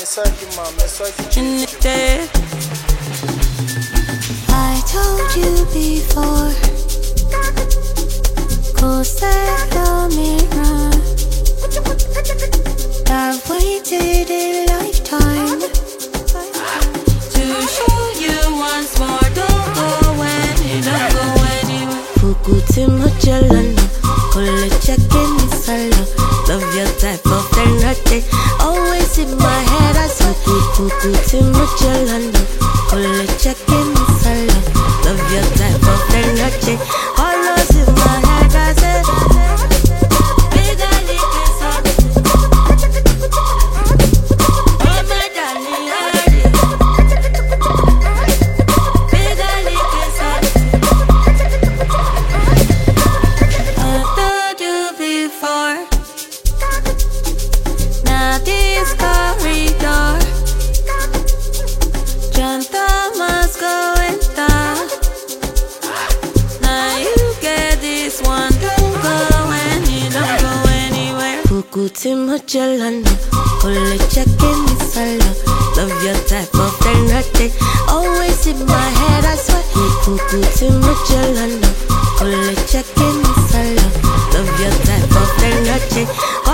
in the day. I told you before, cause that mirror. I've waited a lifetime to show you once more. Don't go anywhere. Pukuti Magellan, Kole checking this solo. Love your type of energy, always in my head. I saw Pukuti Magellan, Kole checking this solo. Love your type of energy, always in my head. I said, Pukuti Magellan, Kole checking this solo. Love your type of energy, always in my head. I swear. Pukuti Magellan, Kole checking this solo. Love your type of energy.